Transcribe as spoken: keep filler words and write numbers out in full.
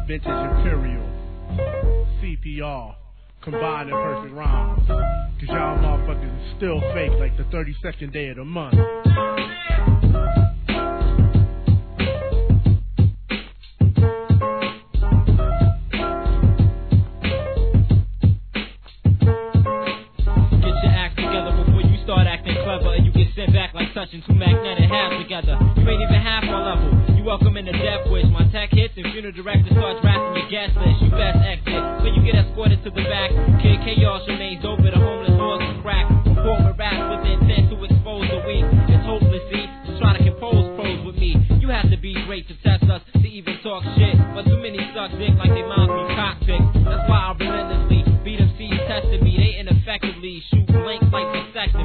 Vintage Imperial, C P R, combined in perfect rhymes. Cause y'all motherfuckers is still fake like the thirty-second day of the month. Sent back like touching two magnetic halves together. You ain't even half my level. You welcome in the death wish. My tech hits and funeral director starts rapping your guest list. You best exit when you get escorted to the back. Kid Chaos remains over the homeless doors and crack. Performing raps with the intent to expose the weak. It's hopeless, see, just try to compose pros with me. You have to be great to test us, to even talk shit. But too many suck dick like they moms be cockpicks. That's why I relentlessly beat them C's testing me. They ineffectively shoot blanks like vasectomy.